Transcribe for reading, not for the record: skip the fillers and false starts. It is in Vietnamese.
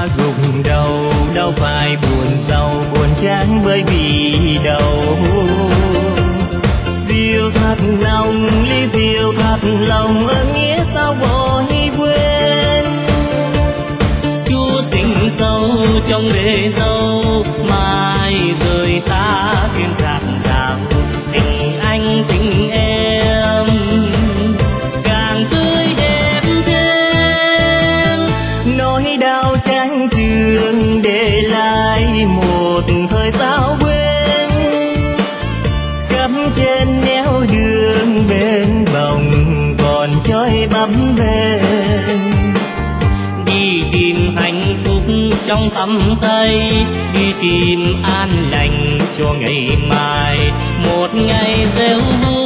gục đầu, đâu phải buồn sầu buồn chán bởi vì đâu. Rượu thật lòng, ly rượu thật lòng, ơn nghĩa sao bỏ hy quên. Chúa tình sâu trong bể dâu, mai rời xa thiên dạt dào. Tình anh tình em càng tươi đẹp thêm. Nỗi đau chán chường để lại một thời sao quên. Khắp trên nẻo đường bên vòng còn trôi bấp bênh. Đi tìm hạnh phúc trong tầm tay, đi tìm an lành cho ngày mai, một ngày gieo vui.